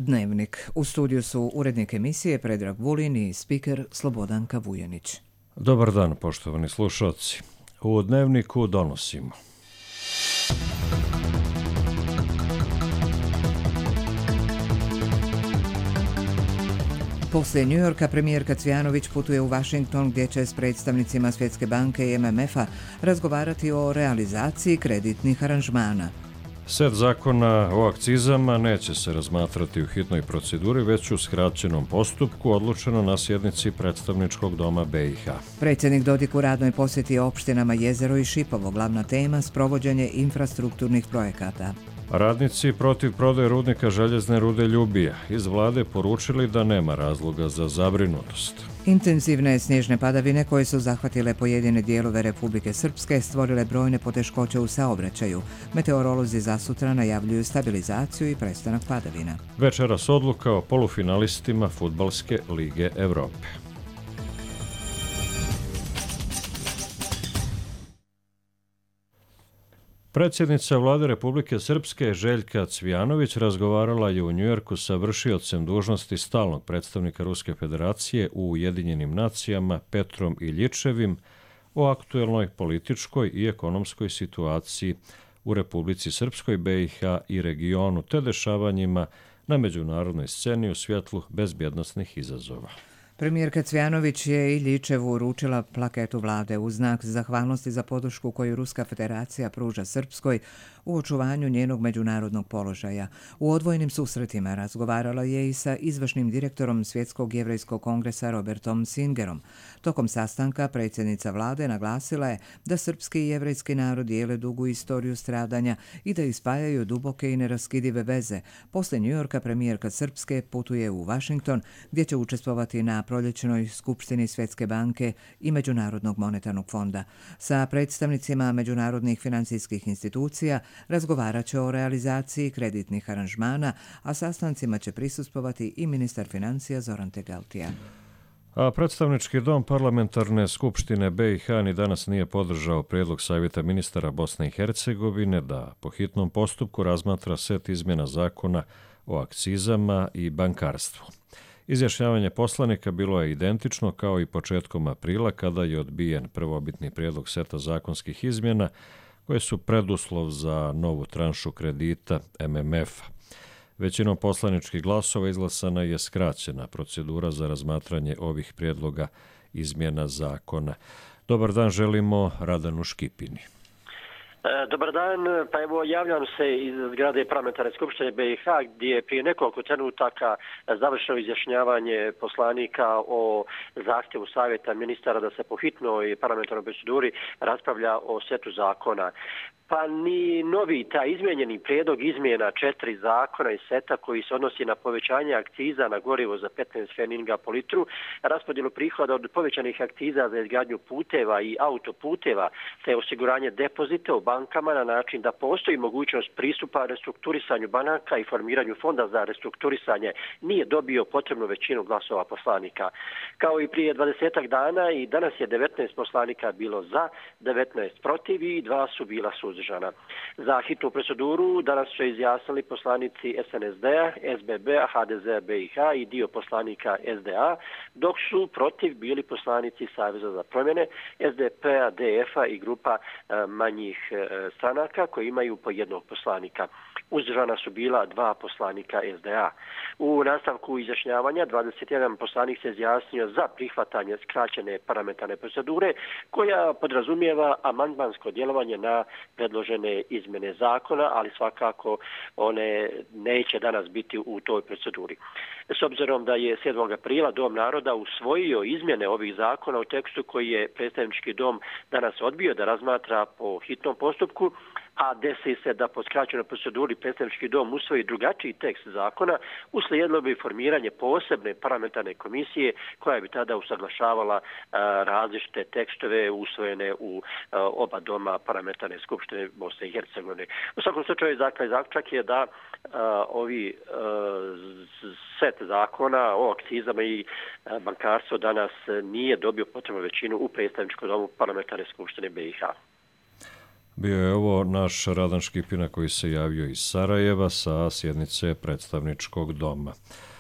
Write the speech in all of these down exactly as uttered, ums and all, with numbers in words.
Dnevnik. U studiju su urednik emisije Predrag Vulin i spiker Slobodanka Vujanić. Dobar dan, poštovani slušalci. U Dnevniku donosimo. Poslije New Yorka premijerka Cvjanović putuje u Washington gdje će s predstavnicima Svjetske banke i M M F-a razgovarati o realizaciji kreditnih aranžmana. Set zakona o akcizama neće se razmatrati u hitnoj proceduri, već u skraćenom postupku, odlučeno na sjednici predstavničkog doma B i H. Predsjednik Dodik u radnoj posjeti opštinama Jezero i Šipovo, glavna tema sprovođenje infrastrukturnih projekata. Radnici protiv prodaje rudnika željezne rude Ljubija iz vlade poručili da nema razloga za zabrinutost. Intenzivne snježne padavine koje su zahvatile pojedine dijelove Republike Srpske stvorile brojne poteškoće u saobraćaju. Meteorolozi za sutra najavljuju stabilizaciju i prestanak padavina. Večeras odluka o polufinalistima Fudbalske lige Evrope. Predsjednica vlade Republike Srpske Željka Cvjanović razgovarala je u Njujorku sa vršiocem dužnosti stalnog predstavnika Ruske federacije u Ujedinjenim nacijama Petrom Iljičevim o aktuelnoj političkoj i ekonomskoj situaciji u Republici Srpskoj, B i H i regionu, te dešavanjima na međunarodnoj sceni u svjetlu bezbjednosnih izazova. Premijerka Cvjanović je Iljičevu uručila plaketu vlade u znak zahvalnosti za podršku koju Ruska federacija pruža Srpskoj u očuvanju njenog međunarodnog položaja. U odvojenim susretima razgovarala je i sa izvršnim direktorom Svjetskog jevrejskog kongresa Robertom Singerom. Tokom sastanka predsjednica vlade naglasila je da srpski i jevrejski narod dijele dugu istoriju stradanja i da ispajaju duboke i neraskidive veze. Poslije New Yorka premijerka Srpske putuje u Washington gdje će učestvovati na proljećnoj skupštini Svjetske banke i Međunarodnog monetarnog fonda. Sa predstavnicima međunarodnih financijskih institucija razgovarat će o realizaciji kreditnih aranžmana, a sastancima će prisustvovati i ministar financija Zoran Tegaltija. A predstavnički dom parlamentarne skupštine B i H ni danas nije podržao prijedlog Savjeta ministara Bosne i Hercegovine da po hitnom postupku razmatra set izmjena zakona o akcizama i bankarstvu. Izjašnjavanje poslanika bilo je identično kao i početkom aprila kada je odbijen prvobitni prijedlog seta zakonskih izmjena koje su preduslov za novu tranšu kredita M M F-a. Većinom poslaničkih glasova izglasana je skraćena procedura za razmatranje ovih prijedloga izmjena zakona. Dobar dan želimo Radanu Škipini. Dobar dan, pa evo javljam se iz zgrade parlamentarne skupštine B i H gdje je prije nekoliko trenutaka završeno izjašnjavanje poslanika o zahtjevu Savjeta ministara da se po hitnoj parlamentarnoj proceduri raspravlja o setu zakona. Pa ni novi, taj izmijenjeni prijedlog izmjena četiri zakona iz seta koji se odnosi na povećanje akciza na gorivo za petnaest pfenninga po litru, raspodjelu prihoda od povećanih akciza za izgradnju puteva i autoputeva, te osiguranje depozita u bankama na način da postoji mogućnost pristupa restrukturisanju banaka i formiranju fonda za restrukturisanje, nije dobio potrebnu većinu glasova poslanika. Kao i prije dvadesetak dana i danas je devetnaest poslanika bilo za, devetnaest protiv i dva su bila suzdržana. Za hitnu proceduru danas su izjasnili poslanici S N S D-a, S B B-a, H D Z-a B i H i dio poslanika S D A, dok su protiv bili poslanici Saveza za promjene, S D P-a, D F-a i grupa manjih stranaka koji imaju po jednog poslanika. Uzdržana su bila dva poslanika S D A. U nastavku izjašnjavanja dvadeset jedan poslanik se izjasnio za prihvatanje skraćene parlamentarne procedure koja podrazumijeva amandmansko djelovanje na predložene izmjene zakona, ali svakako one neće danas biti u toj proceduri. S obzirom da je sedmog aprila Dom naroda usvojio izmjene ovih zakona u tekstu koji je predstavnički dom danas odbio da razmatra po hitnom postupku, a desi se da po skraćenoj proceduri predstavnički dom usvoji drugačiji tekst zakona, uslijedilo bi formiranje posebne parlamentarne komisije koja bi tada usaglašavala a, različite tekstove usvojene u a, oba doma parlamentarne skupštine Bosne i Hercegovine. U svakom slučaju zaključak je da a, ovi a, set zakona o akcizama i a, bankarstvu danas nije dobio potrebnu većinu u predstavničkom domu parlamentarne skupštine B i H. Bio je ovo naš Radan Škipina koji se javio iz Sarajeva sa sjednice predstavničkog doma.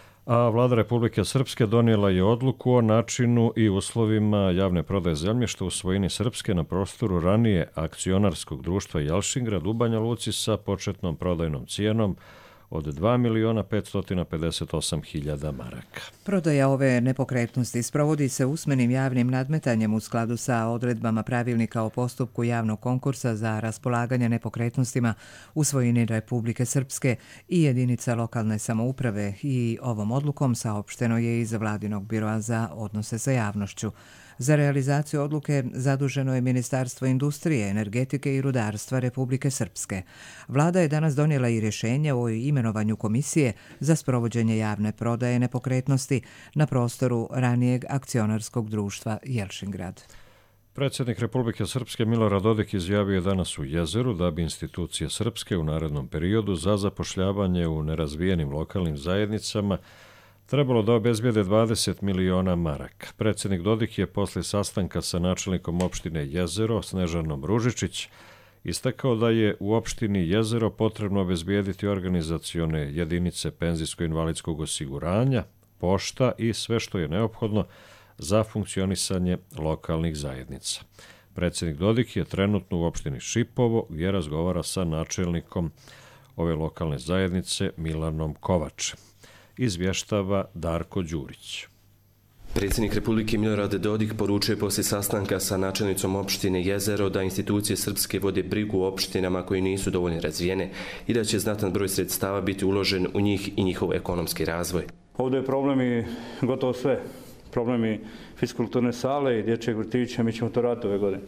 A Vlada Republike Srpske donijela je odluku o načinu i uslovima javne prodaje zemljišta u svojini Srpske na prostoru ranije akcionarskog društva Jelšingrad u Banja Luci sa početnom prodajnom cijenom od dva miliona petsto pedeset osam hiljada maraka. Prodaja ove nepokretnosti sprovodi se usmenim javnim nadmetanjem u skladu sa odredbama pravilnika o postupku javnog konkursa za raspolaganje nepokretnostima u svojini Republike Srpske i jedinica lokalne samouprave i ovom odlukom saopšteno je iz Vladinog biroa za odnose sa javnošću. Za realizaciju odluke zaduženo je Ministarstvo industrije, energetike i rudarstva Republike Srpske. Vlada je danas donijela i rješenje o imenovanju komisije za sprovođenje javne prodaje nepokretnosti na prostoru ranijeg akcionarskog društva Jelšingrad. Predsjednik Republike Srpske Milorad Dodik izjavio je danas u Jezeru da bi institucije Srpske u narednom periodu za zapošljavanje u nerazvijenim lokalnim zajednicama trebalo da obezbijede dvadeset miliona maraka. Predsjednik Dodik je posle sastanka sa načelnikom opštine Jezero Snežanom Ružičić istakao da je u opštini Jezero potrebno obezbijediti organizacione jedinice penzijsko-invalidskog osiguranja, pošta i sve što je neophodno za funkcionisanje lokalnih zajednica. Predsjednik Dodik je trenutno u opštini Šipovo gdje razgovara sa načelnikom ove lokalne zajednice Milanom Kovačem. Izvještava Darko Đurić. Predsjednik Republike Milorad Dodik poručuje poslije sastanka sa načelnicom opštine Jezero da institucije Srpske vode brigu o opštinama koje nisu dovoljno razvijene i da će znatan broj sredstava biti uložen u njih i njihov ekonomski razvoj. Ovdje je problem i gotovo sve. Problem i fiskulturne sale i dječjeg vrtića, mi ćemo to raditi ove godine.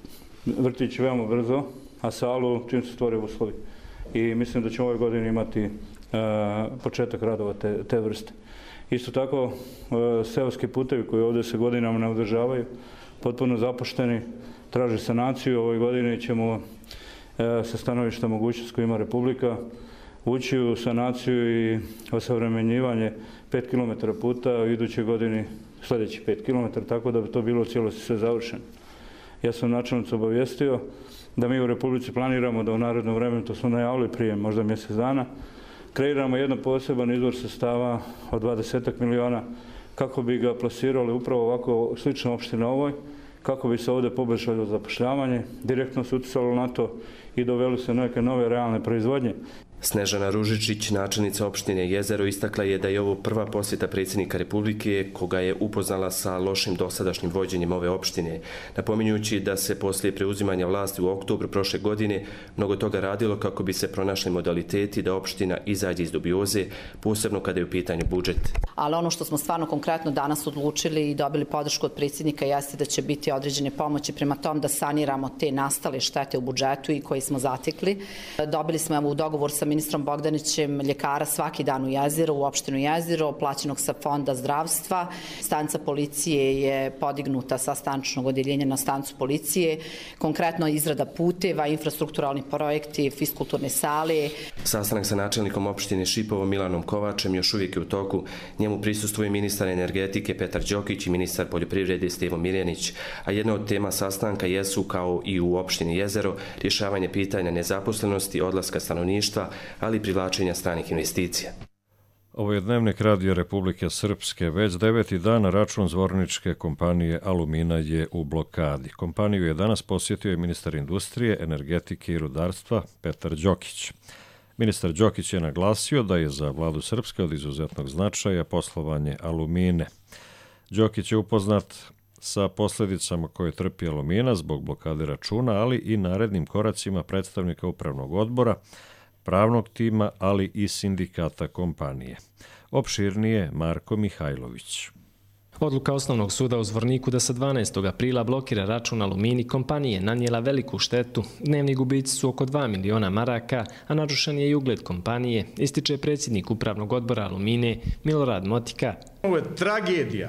Vrtić veoma brzo, a salu čim se stvore uslovi. I mislim da ćemo ove godine imati početak radova te, te vrste. Isto tako, seoski putevi koji ovdje se godinama ne održavaju, potpuno zapušteni, traže sanaciju. Ove godine ćemo sa stanovišta mogućnost koju ima Republika ući u sanaciju i osavremenjivanje pet kilometara puta, u idućoj godini sljedeći pet kilometara, tako da bi to bilo u cijelosti sve završeno. Ja sam načelnicu obavijestio da mi u Republici planiramo da u narednom vremenu, to smo najavili prije možda mjesec dana, kreiramo jedan poseban izvor sredstava od dvadeset miliona kako bi ga plasirali upravo ovako slično opštine ovoj, kako bi se ovdje poboljšalo zapošljavanje, direktno se uticalo na to i doveli se neke nove realne proizvodnje. Snežana Ružičić, načelnica opštine Jezero, istakla je da je ovo prva posjeta predsjednika Republike koga je upoznala sa lošim dosadašnjim vođenjem ove opštine, napominjući da se poslije preuzimanja vlasti u oktobru prošle godine mnogo toga radilo kako bi se pronašli modaliteti da opština izađe iz dubioze, posebno kada je u pitanju budžet. Ali ono što smo stvarno konkretno danas odlučili i dobili podršku od predsjednika jeste da će biti određene pomoći prema tom da saniramo te nastale štete u budžetu i koje smo zatekli. Dobili smo u dogovor sa ministrom Bogdanićem ljekara svaki dan u Jezero, u opštinu Jezero, plaćenog sa fonda zdravstva. Stanica policije je podignuta sa staničnog odjeljenja na stanicu policije. Konkretno izrada puteva, infrastrukturalni projekti, fiskulturne sale. Sastanak sa načelnikom opštine Šipovo Milanom Kovačem još uvijek je u toku. Njemu prisustvuje ministar energetike Petar Đokić i ministar poljoprivrede Stevo Miljenić, a jedna od tema sastanka jesu, kao i u opštini Jezero, rješavanje pitanja nezaposlenosti, odlaska stanovništva, ali i privlačenja stranih investicija. Ovo je Dnevnik Radio Republike Srpske. Već deveti dan račun zvorničke kompanije Alumina je u blokadi. Kompaniju je danas posjetio i ministar industrije, energetike i rudarstva Petar Đokić. Ministar Đokić je naglasio da je za vladu Srpske od izuzetnog značaja poslovanje Alumine. Đokić je upoznat sa posljedicama koje trpi Alumina zbog blokade računa, ali i narednim koracima predstavnika upravnog odbora, pravnog tima, ali i sindikata kompanije. Opširnije Marko Mihajlović. Odluka Osnovnog suda u Zvorniku da sa dvanaestog aprila blokira račun Alumini kompanije nanijela veliku štetu. Dnevni gubici su oko dva miliona maraka, a narušen je i ugled kompanije, ističe predsjednik upravnog odbora Alumine Milorad Motika. Ovo je tragedija.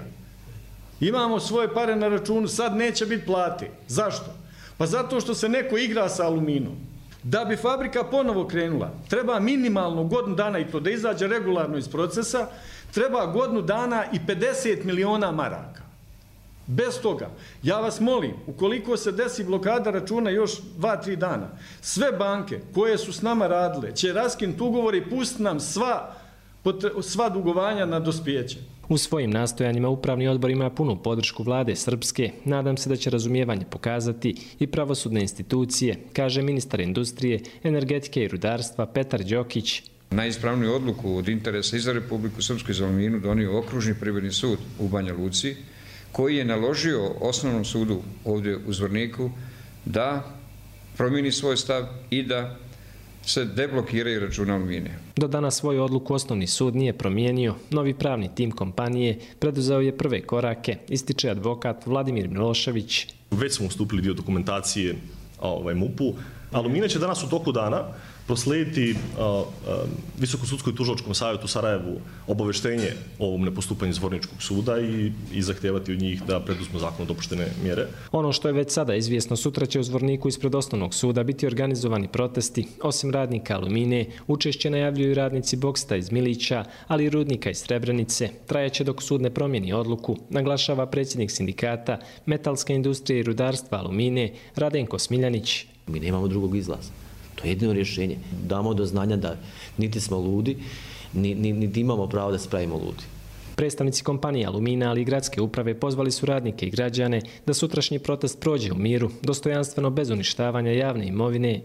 Imamo svoje pare na računu, sad neće biti plate. Zašto? Pa zato što se neko igra sa Aluminom. Da bi fabrika ponovo krenula, treba minimalno godinu dana, i to da izađe regularno iz procesa, treba godinu dana i pedeset miliona maraka. Bez toga, ja vas molim, ukoliko se desi blokada računa još dva, tri dana, sve banke koje su s nama radile će raskinuti ugovor i pustiti nam sva, sva dugovanja na dospijeće. U svojim nastojanjima upravni odbor ima punu podršku vlade Srpske. Nadam se da će razumijevanje pokazati i pravosudne institucije, kaže ministar industrije, energetike i rudarstva Petar Đokić. Najispravniju odluku od interesa i za Republiku Srpsku i za Aluminu donio Okružni privredni sud u Banja Luci, koji je naložio osnovnom sudu ovdje u Zvorniku da promijeni svoj stav i da se deblokiraju računa Alumine. Do danas svoju odluku osnovni sud nije promijenio. Novi pravni tim kompanije preduzeo je prve korake, ističe advokat Vladimir Milošević. Već smo ustupili dio dokumentacije ovaj, M U P-u. Alumina će danas u toku dana proslijediti Visokosudskoj tužilačkom savjetu Sarajevu obaveštenje o ovom nepostupanju Zvorničkog suda i, i zahtijevati od njih da preduzmu zakonom dopuštene mjere. Ono što je već sada izvjesno, sutra će u Zvorniku ispred osnovnog suda biti organizovani protesti. Osim radnika Alumine, učešće najavljuju radnici Boksta iz Milića, ali i rudnika iz Srebrenice. Trajaće dok sud ne promijeni odluku, naglašava predsjednik sindikata metalske industrije i rudarstva Alumine Radenko Smiljanić. Mi nemamo drugog izlaza. To je jedino rješenje. Damo do znanja da niti smo ludi, niti, niti imamo pravo da se pravimo ludi. Predstavnici kompanije Alumina, ali i gradske uprave pozvali su radnike i građane da sutrašnji protest prođe u miru, dostojanstveno bez uništavanja javne imovine.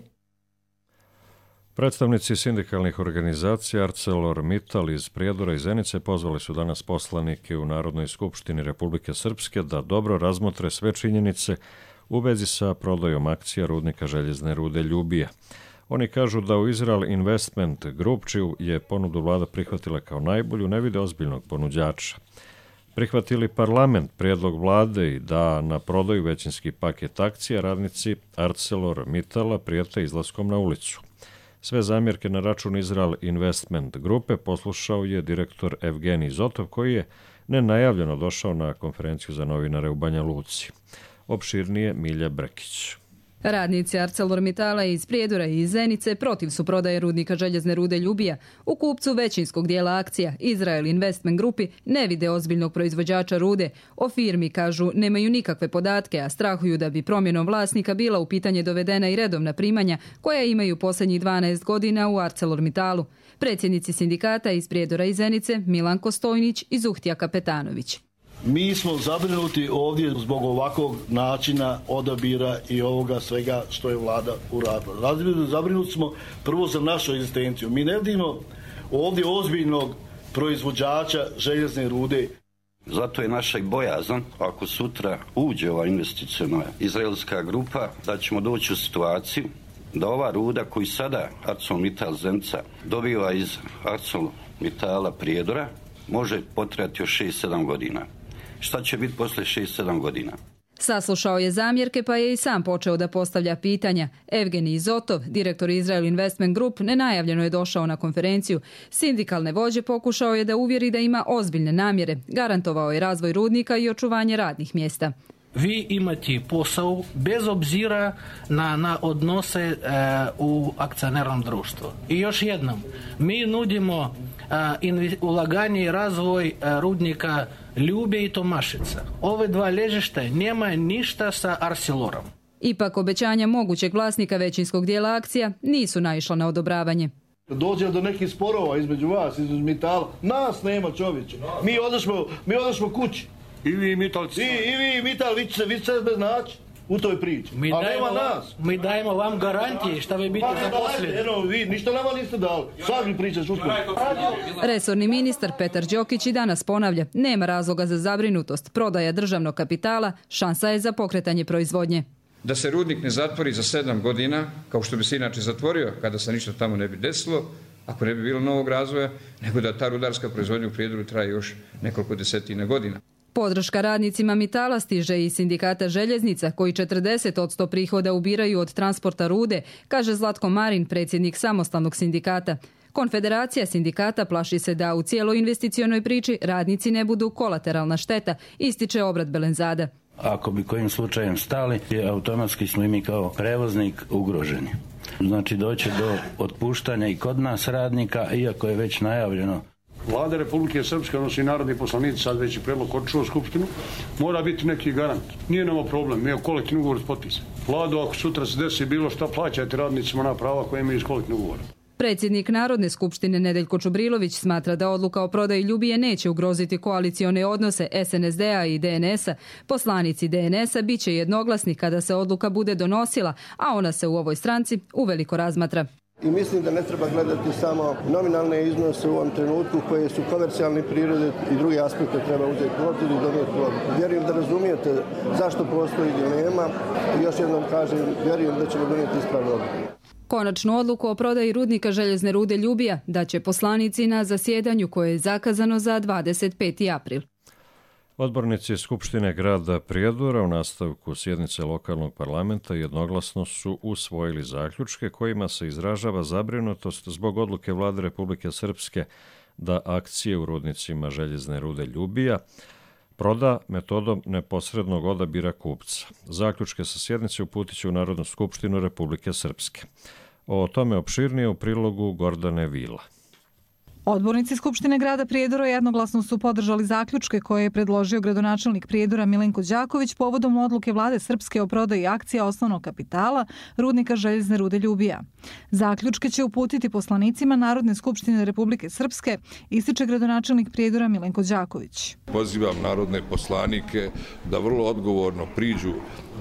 Predstavnici sindikalnih organizacija ArcelorMittal iz Prijedora i Zenice pozvali su danas poslanike u Narodnoj skupštini Republike Srpske da dobro razmotre sve činjenice u vezi sa prodajom akcija rudnika željezne rude Ljubija. Oni kažu da u Israel Investment Group, čiju je ponudu vlada prihvatila kao najbolju, ne vide ozbiljnog ponuđača. Prihvatili parlament prijedlog vlade i da na prodaju većinski paket akcija, radnici ArcelorMittala prijete izlaskom na ulicu. Sve zamjerke na račun Israel Investment Grupe poslušao je direktor Evgenij Zotov, koji je nenajavljeno došao na konferenciju za novinare u Banja Luci. Opširnije Milja Brekić. Radnici ArcelorMittala iz Prijedora i iz Zenice protiv su prodaje rudnika željezne rude Ljubija. U kupcu većinskog dijela akcija Israel Investment Grupi ne vide ozbiljnog proizvođača rude. O firmi, kažu, nemaju nikakve podatke, a strahuju da bi promjenom vlasnika bila u pitanje dovedena i redovna primanja koja imaju posljednjih dvanaest godina u ArcelorMittalu. Predsjednici sindikata iz Prijedora i Zenice Milanko Stojnić i Zuhtija Kapetanović. Mi smo zabrinuti ovdje zbog ovakvog načina odabira i ovoga svega što je vlada uradila. Zabrinuti smo prvo za našu egzistenciju. Mi ne vidimo ovdje ozbiljnog proizvođača željezne rude. Zato je naša bojazan, ako sutra uđe ova investicijona izraelska grupa, da ćemo doći u situaciju da ova ruda koju sada ArcelorMittal Zenica dobiva iz ArcelorMittala Prijedora može potrajati još šest sedam godina. Šta će biti posle šest sedam godina? Saslušao je zamjerke pa je i sam počeo da postavlja pitanja. Evgenij Zotov, direktor Israel Investment Group, nenajavljeno je došao na konferenciju. Sindikalne vođe pokušao je da uvjeri da ima ozbiljne namjere. Garantovao je razvoj rudnika i očuvanje radnih mjesta. Vi imate posao bez obzira na, na odnose e, u akcionarnom društvu. I još jednom, mi nudimo e, ulaganje i razvoj e, rudnika Ljubija i Tomašica. Ove dva ležišta nema ništa sa Arcelorom. Ipak obećanja mogućeg vlasnika većinskog dijela akcija nisu naišla na odobravanje. Dođe do nekih sporova između vas, između Mittala. Nas nema, čovječe. Mi odašmo, mi odašmo kući. I vi Mittalci. I, i vi Mittal, vi ćete, vi ćete bez naći u toj priči. Mi, dajemo vam, mi dajemo vam garantije šta vi biti zaposleni. Eno, vi ništa nama niste dali. Sad mi pričaš uskoro. Resorni ministar Petar Đokić i danas ponavlja, nema razloga za zabrinutost. Prodaja državnog kapitala šansa je za pokretanje proizvodnje. Da se rudnik ne zatvori za sedam godina, kao što bi se inače zatvorio kada se ništa tamo ne bi desilo, ako ne bi bilo novog razvoja, nego da ta rudarska proizvodnja u Prijedoru traje još nekoliko desetina godina. Podrška radnicima Mittala stiže i sindikata željeznica, koji četrdeset posto prihoda ubiraju od transporta rude, kaže Zlatko Marin, predsjednik samostalnog sindikata. Konfederacija sindikata plaši se da u cijeloj investicionoj priči radnici ne budu kolateralna šteta, ističe Obrat Belenzada. Ako bi kojim slučajem stali, automatski smo i mi kao prevoznik ugroženi. Znači doće do otpuštanja i kod nas radnika, iako je već najavljeno Vlada Republike Srpske, odnosno i narodni poslanici, sad već i predlog otišao u Skupštinu, mora biti neki garant. Nije nama problem, mi je kolektivni ugovor potpisan. Vlado, ako sutra se desi bilo šta, plaćajte radnicima na prava koje imaju iz kolektivnog ugovora. Predsjednik Narodne skupštine Nedeljko Čubrilović smatra da odluka o prodaji Ljubije neće ugroziti koalicione odnose S N S D-a i D N S-a. Poslanici D N S-a bit će jednoglasni kada se odluka bude donosila, a ona se u ovoj stranci uveliko razmatra. I mislim da ne treba gledati samo nominalne iznose u ovom trenutku koje su komercijalne prirode i drugi aspekte treba uzeti u obzir i donijeti odluku. Vjerujem da razumijete zašto postoji dilema i još jednom kažem, vjerujem da ćemo donijeti ispravnu odluku. Konačnu odluku o prodaji rudnika željezne rude Ljubija daće poslanici na zasjedanju koje je zakazano za dvadeset peti april. Odbornici Skupštine grada Prijedora u nastavku sjednice lokalnog parlamenta jednoglasno su usvojili zaključke kojima se izražava zabrinutost zbog odluke Vlade Republike Srpske da akcije u rudnicima željezne rude Ljubija proda metodom neposrednog odabira kupca. Zaključke sa sjednice uputit će u Narodnu skupštinu Republike Srpske. O tome opširnije u prilogu Gordane Vila. Odbornici Skupštine grada Prijedora jednoglasno su podržali zaključke koje je predložio gradonačelnik Prijedora Milenko Đaković povodom odluke Vlade Srpske o prodaji akcija osnovnog kapitala rudnika željezne rude Ljubija. Zaključke će uputiti poslanicima Narodne skupštine Republike Srpske, ističe gradonačelnik Prijedora Milenko Đaković. Pozivam narodne poslanike da vrlo odgovorno priđu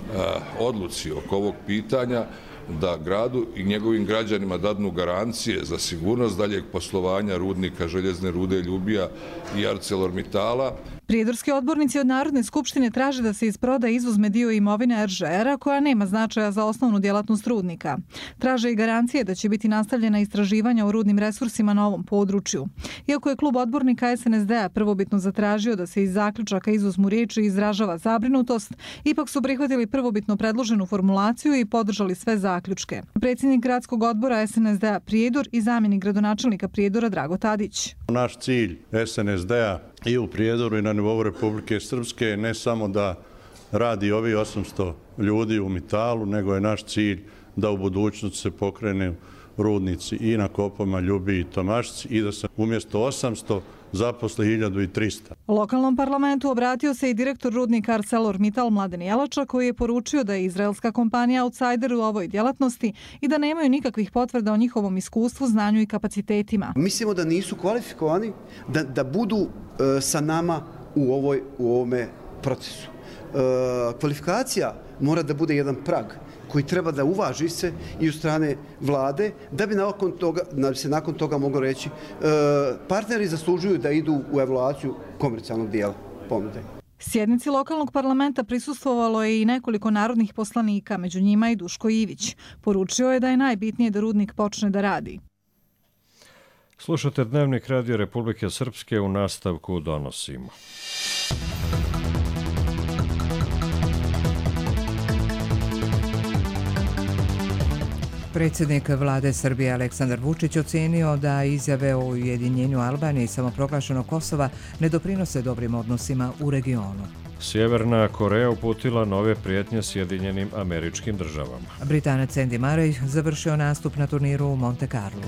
odluci oko ovog pitanja, da gradu i njegovim građanima dadnu garancije za sigurnost daljeg poslovanja rudnika željezne rude Ljubija i ArcelorMittala. Prijedorski odbornici od Narodne skupštine traže da se iz prodaje izuzme dio imovine R Ž R-a koja nema značaja za osnovnu djelatnost rudnika. Traže i garancije da će biti nastavljena istraživanja o rudnim resursima na ovom području. Iako je klub odbornika S N S D-a prvobitno zatražio da se iz zaključaka izuzmu riječi i izražava zabrinutost, ipak su prihvatili prvobitno predloženu formulaciju i podržali sve zaključke. Predsjednik gradskog odbora S N S D-a Prijedor i zamjenik gradonačelnika Prijedora Drago Tadić. Naš cilj S N S D-a i u Prijedoru i na nivou Republike Srpske je ne samo da radi ovi osamsto ljudi u Mitalu, nego je naš cilj da u budućnosti se pokrene rudnici i na Kopama, Ljubiji i Tomašci i da se umjesto osamsto zaposle hiljadu trista. Lokalnom parlamentu obratio se i direktor rudnika ArcelorMittal Mladen Jelača, koji je poručio da je izraelska kompanija outsider u ovoj djelatnosti i da nemaju nikakvih potvrda o njihovom iskustvu, znanju i kapacitetima. Mislimo da nisu kvalifikovani da, da budu uh, sa nama u, ovoj, u ovome procesu. Uh, kvalifikacija mora da bude jedan prag koji treba da uvaži se i u strane vlade, da bi nakon toga, da bi se nakon toga moglo reći e, partneri zaslužuju da idu u evaluaciju komercijalnog dijela ponude. Sjednici lokalnog parlamenta prisustvovalo je i nekoliko narodnih poslanika, među njima i Duško Ivić. Poručio je da je najbitnije da rudnik počne da radi. Slušate Dnevnik Radio Republike Srpske, u nastavku donosimo. Predsjednik vlade Srbije Aleksandar Vučić ocenio da izjave o ujedinjenju Albanije i samoproglašenog Kosova ne doprinose dobrim odnosima u regionu. Sjeverna Koreja uputila nove prijetnje Sjedinjenim Američkim Državama. Britanac Andy Murray završio nastup na turniru u Monte Carlo.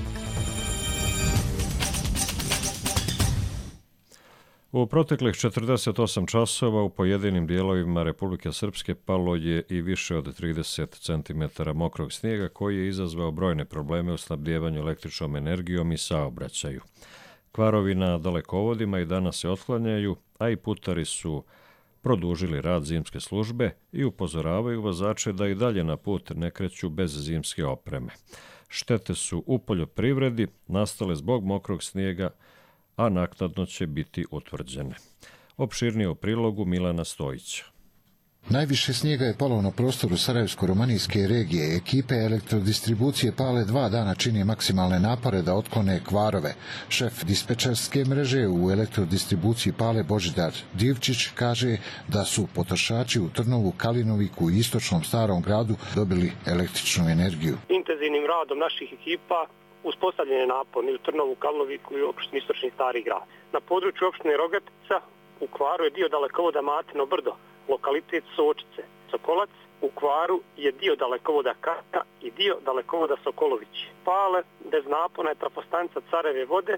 U proteklih četrdeset osam časova u pojedinim dijelovima Republike Srpske palo je i više od trideset centimetara mokrog snijega koji je izazvao brojne probleme u snabdijevanju električnom energijom i saobraćaju. Kvarovi na dalekovodima i danas se otklanjaju, a i putari su produžili rad zimske službe i upozoravaju vozače da i dalje na put ne kreću bez zimske opreme. Štete su u poljoprivredi nastale zbog mokrog snijega, a naknadno će biti utvrđene. Opširnije u prilogu Milana Stojića. Najviše snijega je palo na prostoru Sarajevsko-romanijske regije. Ekipe elektrodistribucije Pale dva dana čini maksimalne napore da otklone kvarove. Šef dispečerske mreže u elektrodistribuciji Pale Božidar Divčić kaže da su potrošači u Trnovu, Kalinoviku i istočnom Starom gradu dobili električnu energiju. Intenzivnim radom naših ekipa uspostavljen je napon i u Trnovu, Kalinoviku i opštini Istočni Stari grad. Na području opštine Rogatica u kvaru je dio dalekovoda Matino brdo, lokalitet Sočice. Sokolac u kvaru je dio dalekovoda Kaka i dio dalekovoda Sokolović. Pale bez napona je trafostanica Careve vode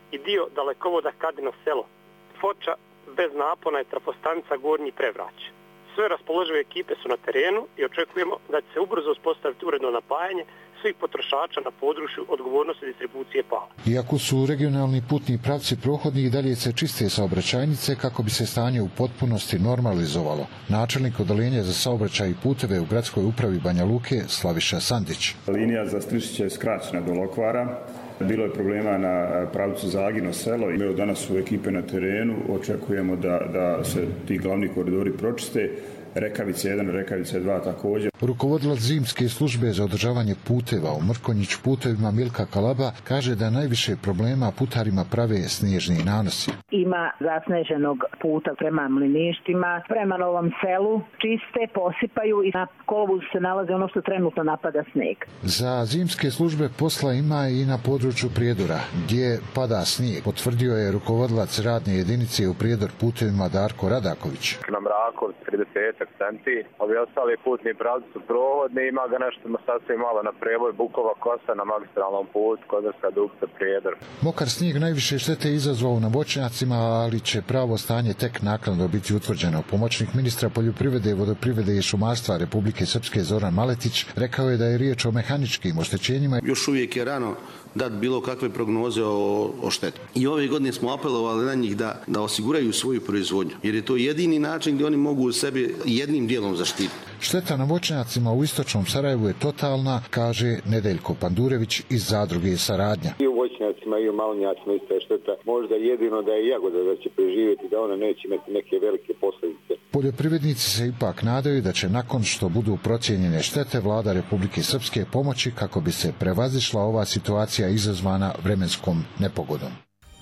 i dio dalekovoda Kadino selo. Foča bez napona je trafostanica Gornji Prevrać. Sve raspoložive ekipe su na terenu i očekujemo da će se ubrzo uspostaviti uredno napajanje svih potrošača na području odgovornosti distribucije Pale. Iako su regionalni putni pravci prohodni i dalje se čiste saobraćajnice kako bi se stanje u potpunosti normalizovalo. Načelnik odeljenja za saobraćaj i puteve u gradskoj upravi Banja Luke Slaviša Sandić. Linija za Strišiće je skraćena do Lokvara. Bilo je problema na pravcu Zagino selo. Evo danas su ekipe na terenu. Očekujemo da, da se ti glavni koridori pročiste. Rekavice jedan, Rekavice dva također. Rukovodilac zimske službe za održavanje puteva u Mrkonjić putevima Milka Kalaba kaže da najviše problema putarima prave snježni nanosi. Ima zasneženog puta prema Mliništima, prema Novom selu, čiste, posipaju i na kolovozu se nalazi ono što trenutno napada snijeg. Za zimske službe posla ima i na području Prijedora, gdje pada snijeg, potvrdio je rukovodilac radne jedinice u Prijedor putevima Darko Radaković. Na Mrakov trideset centi, ovi ostali putni pravci su prohodni, ima ga nešto sasvim malo na preboj Bukova Kosa na magistralnom putu, Kozarska Dubca, Prijedor. Mokar snijeg najviše štete izazvao na voćnjacima, ali će pravo stanje tek naknadno biti utvrđeno. Pomoćnik ministra poljoprivrede, vodoprivrede i šumarstva Republike Srpske Zoran Maletić rekao je da je riječ o mehaničkim oštećenjima. Još uvijek je rano dati bilo kakve prognoze o, o šteti. I ove godine smo apelovali na njih da, da osiguraju svoju proizvodnju, jer je to jedini način gdje oni mogu sebe jednim dijelom zaštititi. Šteta na voćnjacima u istočnom Sarajevu je totalna, kaže Nedeljko Pandurević iz zadruge Saradnja. I u voćnjacima i u malnjacima isto je šteta. Možda jedino da je jagoda da će preživjeti, da ona neće imati neke velike posljedice. Poljoprivrednici se ipak nadaju da će nakon što budu procijenjene štete vlada Republike Srpske pomoći kako bi se prevazišla ova situacija izazvana vremenskom nepogodom.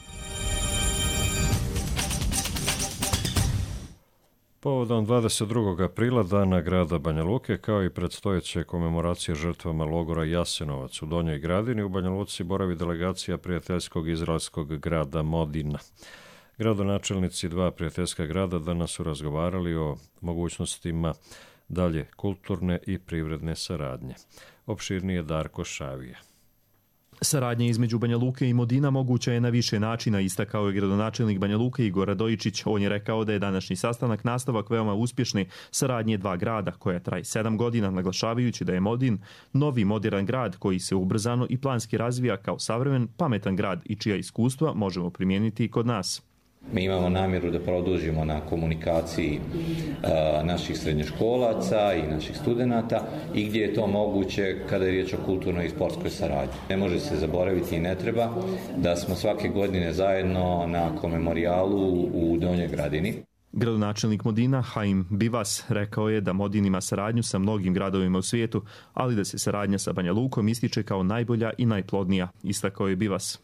Povodom dvadeset drugog aprila, dana grada Banja Luke, kao i predstojeće komemoracije žrtvama logora Jasenovac u Donjoj Gradini, u Banja Luci boravi delegacija prijateljskog izraelskog grada Modina. Gradonačelnici dva prijateljska grada danas su razgovarali o mogućnostima dalje kulturne i privredne saradnje. Opširnije Darko Šavija. Saradnja između Banja Luke i Modina moguća je na više načina, istakao je gradonačelnik Banja Luke Igor Radojičić. On je rekao da je današnji sastanak nastavak veoma uspješne saradnje dva grada, koja traje sedam godina, naglašavajući da je Modin novi moderan grad koji se ubrzano i planski razvija kao savremen, pametan grad i čija iskustva možemo primijeniti i kod nas. Mi imamo namjeru da produžimo na komunikaciji a, naših srednjoškolaca i naših studenata i gdje je to moguće kada je riječ o kulturnoj i sportskoj saradnji. Ne može se zaboraviti i ne treba da smo svake godine zajedno na komemorijalu u Donjoj Gradini. Gradonačelnik Modina Haim Bivas rekao je da Modin ima saradnju sa mnogim gradovima u svijetu, ali da se saradnja sa Banja Lukom ističe kao najbolja i najplodnija, istakao je Bivas.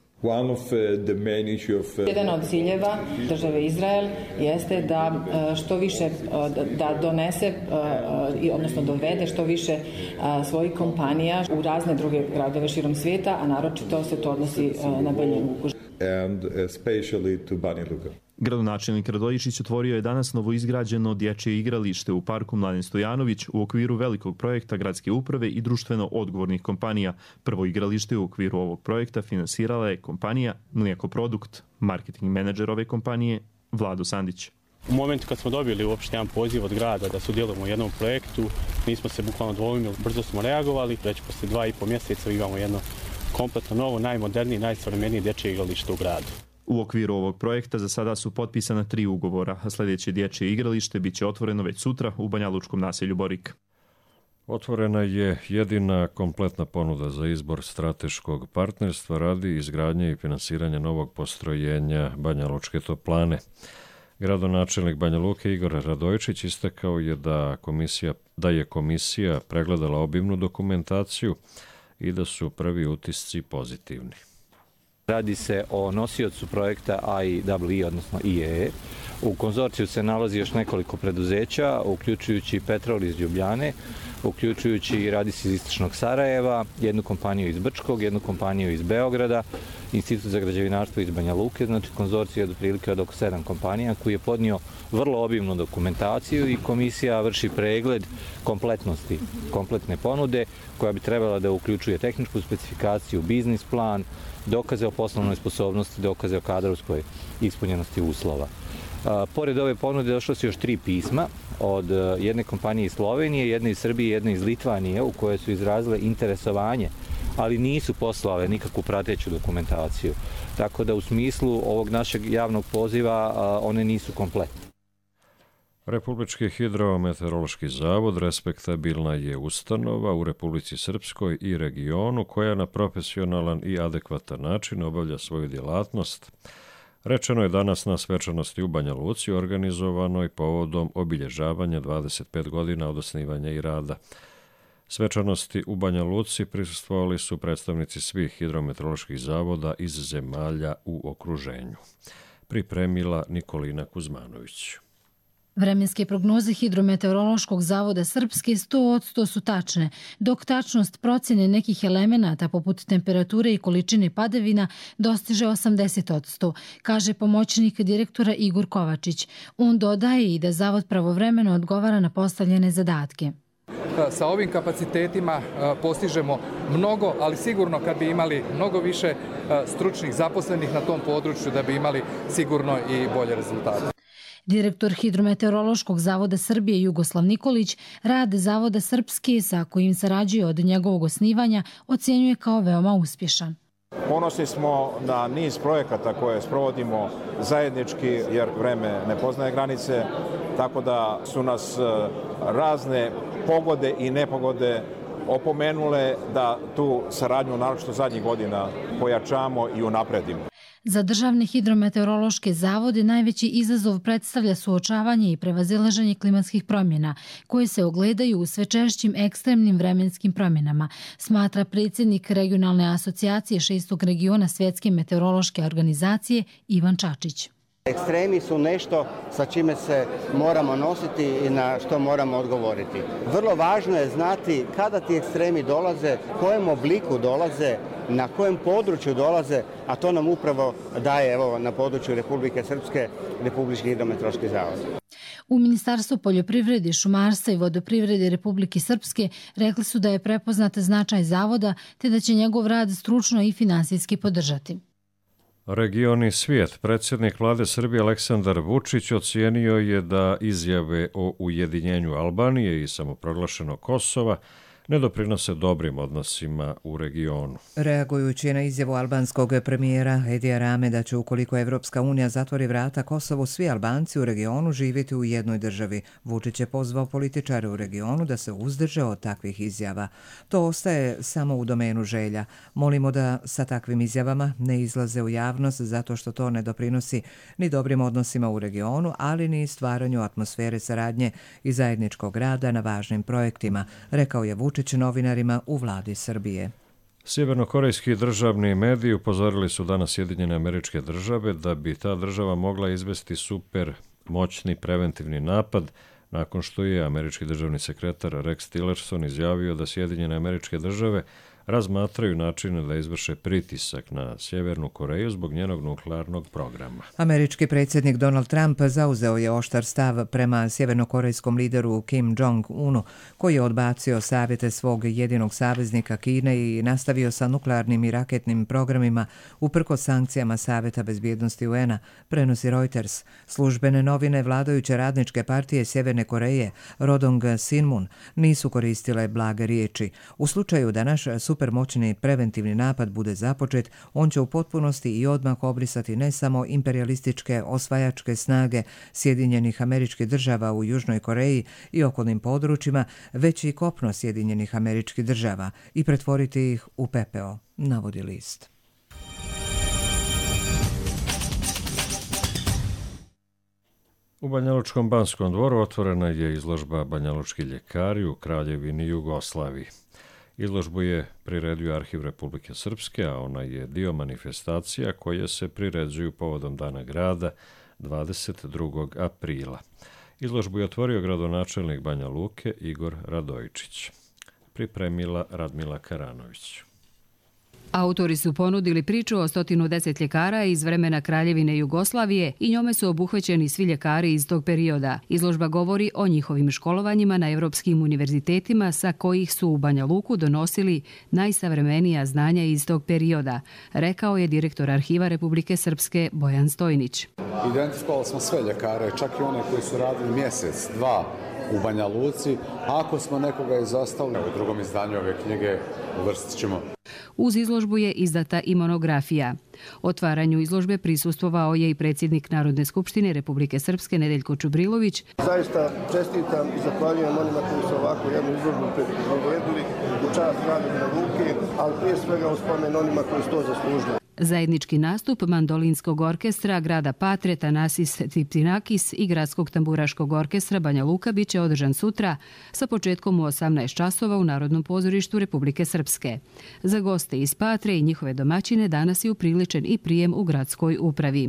Jedan od ciljeva države Izrael jeste da što više da donese, odnosno dovede što više svojih kompanija u razne druge gradove širom svijeta, a naročito se to odnosi na Banja Luku. And especially to Banja Luka. Gradonačelnik Radojičić otvorio je danas novoizgrađeno dječje igralište u parku Mladen Stojanović u okviru velikog projekta gradske uprave i društveno odgovornih kompanija. Prvo igralište u okviru ovog projekta finansirala je kompanija Mlijeko Produkt, marketing menadžer ove kompanije Vlado Sandić. U momentu kad smo dobili uopšte jedan poziv od grada da sudjelujemo u jednom projektu, nismo se bukvalno dvoumili, brzo smo reagovali, već posle dva i po mjeseca imamo jedno kompletno novo, najmodernije, najsavremenije dječje igralište u gradu. U okviru ovog projekta za sada su potpisana tri ugovora, a sljedeće dječje igralište bit će otvoreno već sutra u banjalučkom naselju Borik. Otvorena je jedina kompletna ponuda za izbor strateškog partnerstva radi izgradnje i finansiranja novog postrojenja Banjalučke toplane. Gradonačelnik Banja Luke Igor Radojičić istakao je da, komisija, da je komisija pregledala obimnu dokumentaciju i da su prvi utisci pozitivni. Radi se o nosiocu projekta I E E, odnosno I E E. U konzorciju se nalazi još nekoliko preduzeća, uključujući Petrol iz Ljubljane, uključujući i Radis iz istočnog Sarajeva, jednu kompaniju iz Brčkog, jednu kompaniju iz Beograda, Institut za građevinarstvo iz Banja Luke, znači konzorcija od otprilike od oko sedam kompanija koji je podnio vrlo obimnu dokumentaciju i komisija vrši pregled kompletnosti, kompletne ponude koja bi trebala da uključuje tehničku specifikaciju, biznis plan, dokaze o poslovnoj sposobnosti, dokaze o kadrovskoj ispunjenosti uslova. Pored ove ponude došlo su još tri pisma od jedne kompanije iz Slovenije, jedne iz Srbije i jedne iz Litvanije u koje su izrazile interesovanje, ali nisu poslale nikakvu prateću dokumentaciju. Tako da u smislu ovog našeg javnog poziva one nisu kompletne. Republički hidrometeorološki zavod respektabilna je ustanova u Republici Srpskoj i regionu koja na profesionalan i adekvatan način obavlja svoju djelatnost. Rečeno je danas na svečanosti u Banja Luci organizovanoj povodom obilježavanja dvadeset pet godina od osnivanja i rada. Svečanosti u Banja Luci prisustvovali su predstavnici svih hidrometeoroloških zavoda iz zemalja u okruženju. Pripremila Nikolina Kuzmanović. Vremenske prognoze Hidrometeorološkog zavoda Srpske sto posto su tačne, dok tačnost procjene nekih elemenata poput temperature i količine padavina dostiže osamdeset posto, kaže pomoćnik direktora Igor Kovačić. On dodaje i da zavod pravovremeno odgovara na postavljene zadatke. Sa ovim kapacitetima postižemo mnogo, ali sigurno kad bi imali mnogo više stručnih zaposlenih na tom području da bi imali sigurno i bolje rezultate. Direktor Hidrometeorološkog zavoda Srbije Jugoslav Nikolić rad zavoda Srpske sa kojim sarađuje od njegovog osnivanja ocjenjuje kao veoma uspješan. Ponosni smo na niz projekata koje sprovodimo zajednički jer vreme ne poznaje granice, tako da su nas razne pogode i nepogode opomenule da tu saradnju, naročito zadnjih godina, pojačamo i unapredimo. Za državne hidrometeorološke zavode najveći izazov predstavlja suočavanje i prevazilaženje klimatskih promjena, koje se ogledaju u sve češćim ekstremnim vremenskim promjenama, smatra predsjednik Regionalne asocijacije šestog regiona Svjetske meteorološke organizacije Ivan Čačić. Ekstremi su nešto sa čime se moramo nositi i na što moramo odgovoriti. Vrlo važno je znati kada ti ekstremi dolaze, kojem obliku dolaze, na kojem području dolaze, a to nam upravo daje evo, na području Republike Srpske Republički hidrometeorološki zavod. U Ministarstvu poljoprivrede, šumarstva i vodoprivrede Republike Srpske rekli su da je prepoznat značaj zavoda te da će njegov rad stručno i finansijski podržati. Regioni svijet. Predsjednik vlade Srbije Aleksandar Vučić ocijenio je da izjave o ujedinjenju Albanije i samoproglašenog Kosova ne doprinose dobrim odnosima u regionu. Reagujući na izjavu albanskog premijera Edija Rame da će ukoliko Evropska unija zatvori vrata Kosovu, svi Albanci u regionu živjeti u jednoj državi, Vučić je pozvao političare u regionu da se uzdrže od takvih izjava. To ostaje samo u domenu želja. Molimo da sa takvim izjavama ne izlaze u javnost zato što to ne doprinosi ni dobrim odnosima u regionu, ali ni stvaranju atmosfere saradnje i zajedničkog rada na važnim projektima, rekao je Vučić novinarima u vladi Srbije. Sjevernokorejski državni mediji upozorili su danas Sjedinjene Američke Države da bi ta država mogla izvesti super moćni preventivni napad nakon što je američki državni sekretar Rex Tillerson izjavio da Sjedinjene Američke Države razmatraju načine da izvrše pritisak na Sjevernu Koreju zbog njenog nuklearnog programa. Američki predsjednik Donald Trump zauzeo je oštar stav prema sjevernokorejskom lideru Kim Jong-unu, koji je odbacio savjete svog jedinog saveznika Kine i nastavio sa nuklearnim i raketnim programima uprkos sankcijama Savjeta bezbjednosti U N-a, prenosi Reuters. Službene novine vladajuće radničke partije Sjeverne Koreje, Rodong Sinmun, nisu koristile blage riječi. U slučaju da naš supermoćni preventivni napad bude započet, on će u potpunosti i odmah obrisati ne samo imperialističke osvajačke snage Sjedinjenih Američkih Država u Južnoj Koreji i okolnim područjima, već i kopno Sjedinjenih Američkih Država i pretvoriti ih u pepeo, navodi list. U Banjalučkom Banskom dvoru otvorena je izložba Banjalučki ljekari u Kraljevini Jugoslaviji. Izložbu je priredio Arhiv Republike Srpske, a ona je dio manifestacija koje se priređuju povodom Dana grada dvadeset drugog aprila. Izložbu je otvorio gradonačelnik Banja Luke Igor Radojičić. Pripremila Radmila Karanović. Autori su ponudili priču o stotinu deset ljekara iz vremena Kraljevine Jugoslavije i njome su obuhvaćeni svi ljekari iz tog perioda. Izložba govori o njihovim školovanjima na evropskim univerzitetima sa kojih su u Banja Luku donosili najsavremenija znanja iz tog perioda, rekao je direktor Arhiva Republike Srpske Bojan Stojnić. Identifikovali smo sve ljekare, čak i one koji su radili mjesec, dva u Banja Luci. Ako smo nekoga izostavili, u drugom izdanju ove knjige uvrstit ćemo. Uz izložbu je izdata i monografija. Otvaranju izložbe prisustvovao je i predsjednik Narodne skupštine Republike Srpske Nedeljko Čubrilović. Zaista čestitam i zahvaljujem onima koji su ovako jednu izložbu priredili u čast grada Banja Luke, ali prije svega u spomen onima koji su to zaslužili. Zajednički nastup mandolinskog orkestra grada Patre Tanasis Tiptinakis i gradskog tamburaškog orkestra Banja Luka biće održan sutra sa početkom u osamnaest časova u Narodnom pozorištu Republike Srpske. Za goste iz Patre i njihove domaćine danas je upriličen i prijem u gradskoj upravi.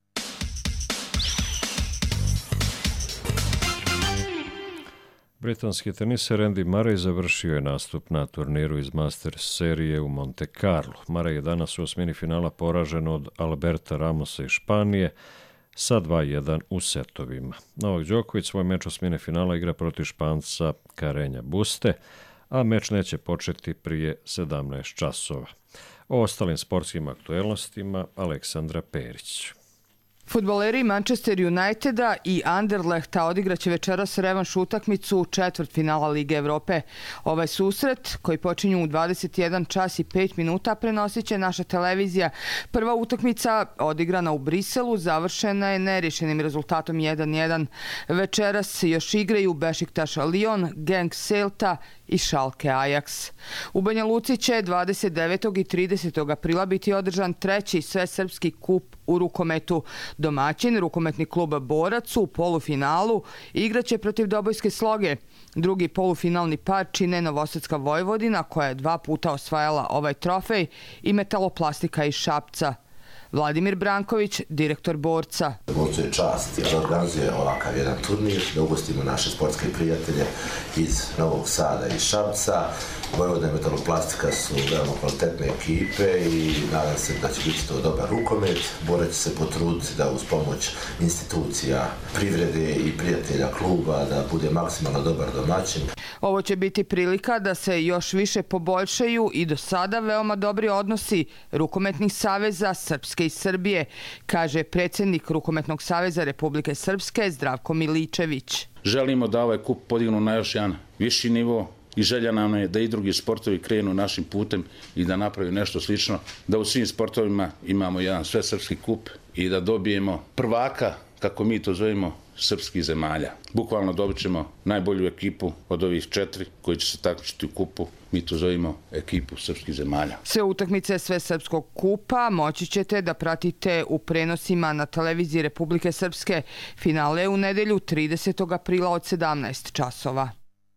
Britanski teniser Andy Murray završio je nastup na turniru iz Masters serije u Monte Carlo. Murray je danas u osmini finala poražen od Alberta Ramosa iz Španije sa dva jedan u setovima. Novak Đoković svoj meč osmine finala igra protiv Španca Carreña Buste, a meč neće početi prije sedamnaest časova. O ostalim sportskim aktuelnostima Aleksandra Perić. Fudbaleri Manchester Uniteda i Anderlechta odigraće večeras revanš utakmicu četvrtfinala Lige Evrope. Ovaj susret, koji počinju u dvadeset jedan čas i pet minuta, prenosit će naša televizija. Prva utakmica, odigrana u Briselu, završena je nerješenim rezultatom jedan jedan. Večeras još igraju Bešiktaš Lyon, Genk Celta i Schalke Ajax. U Banja Luci će dvadeset devetog i tridesetog aprila biti održan treći svesrpski kup u rukometu. Domaćin, rukometni klub Borac, u polufinalu igraće protiv Dobojske Sloge. Drugi polufinalni par čine Novosadska Vojvodina, koja je dva puta osvajala ovaj trofej, i Metaloplastika iz Šapca. Vladimir Branković, direktor Borca. Borcu je čast da organizuje ovakav jedan turnir, da ugostimo naše sportske prijatelje iz Novog Sada i Šapca. Vojvodina i Metaloplastika su veoma kvalitetne ekipe i nadam se da će biti to dobar rukomet. Borac će se potruditi da uz pomoć institucija, privrede i prijatelja kluba da bude maksimalno dobar domaćin. Ovo će biti prilika da se još više poboljšaju i do sada veoma dobri odnosi rukometnih saveza Srpske i Srbije, kaže predsjednik Rukometnog saveza Republike Srpske Zdravko Miličević. Želimo da ovaj kup podignu na još jedan viši nivo i želja nam je da i drugi sportovi krenu našim putem i da napravi nešto slično, da u svim sportovima imamo jedan svesrpski kup i da dobijemo prvaka, kako mi to zovemo, srpskih zemalja. Bukvalno dobit ćemo najbolju ekipu od ovih četiri koji će se takmičiti u kupu. Mi to zovemo ekipu srpskih zemalja. Sve utakmice Svesrpskog kupa moći ćete da pratite u prenosima na televiziji Republike Srpske. Finale u nedelju tridesetog aprila od sedamnaest časova.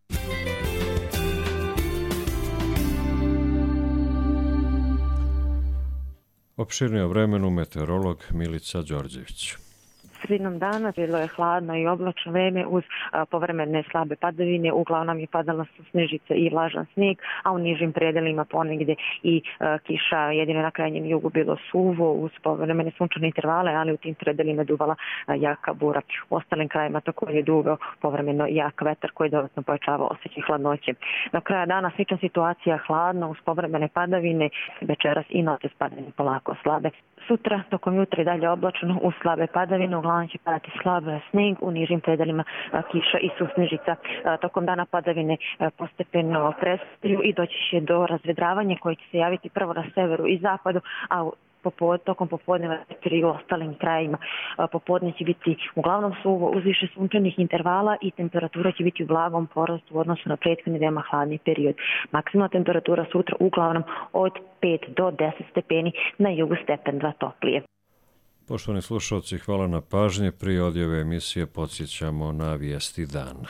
Opširnije o vremenu meteorolog Milica Đorđević. Sredinom dana bilo je hladno i oblačno vreme uz a, povremene slabe padavine. Uglavnom je padala su snežice i vlažan snijeg, a u nižim predelima ponegdje i a, kiša. Jedino na krajnjem jugu bilo suvo uz povremene sunčane intervale, ali u tim predelima duvala a, jaka bura. U ostalim krajima također je duvao povremeno jak vetar koji dodatno pojačava osjećaj hladnoće. Do kraja dana slična situacija, hladno uz povremene padavine, večeras i noćas padavine polako slabe. Sutra, tokom jutra i dalje oblačno uz slabe padavine, uglavnom će padati slab snijeg, u nižim predelima kiša i susnežica. Tokom dana padavine postepeno prestaju i doći će do razvedravanja koje će se javiti prvo na severu i zapadu, a popod, tokom popodneva i u ostalim krajima. Popodne će biti uglavnom suvo uz više sunčanih intervala i temperatura će biti u blagom porastu u odnosu na prethodni veoma hladni period. Maksimalna temperatura sutra uglavnom od pet do deset stepeni, na jugu stepen dva toplije. Poštovani slušalci, hvala na pažnje. Prije odjave emisije podsjećamo na vijesti dana.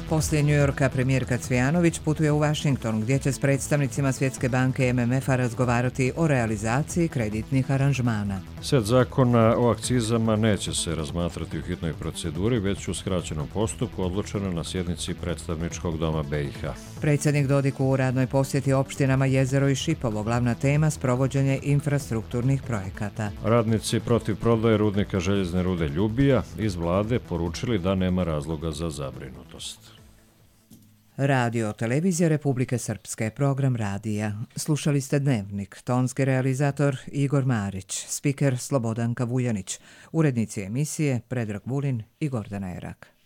Poslije Njujorka premijerka Cvijanović putuje u Vašington gdje će s predstavnicima Svjetske banke i M M F-a razgovarati o realizaciji kreditnih aranžmana. Set zakona o akcizama neće se razmatrati u hitnoj proceduri, već u skraćenom postupku, odlučeno na sjednici predstavničkog doma B i H. Predsjednik Dodik u radnoj posjeti opštinama Jezero i Šipovo, glavna tema sprovođenje infrastrukturnih projekata. Radnici protiv prodaje rudnika željezne rude Ljubija iz vlade poručili da nema razloga za zabrinutost. Radio televizija Republike Srpske, program radija. Slušali ste Dnevnik, tonski realizator Igor Marić, spiker Slobodanka Vujanić, urednici emisije Predrag Vulin i Gordana Erak.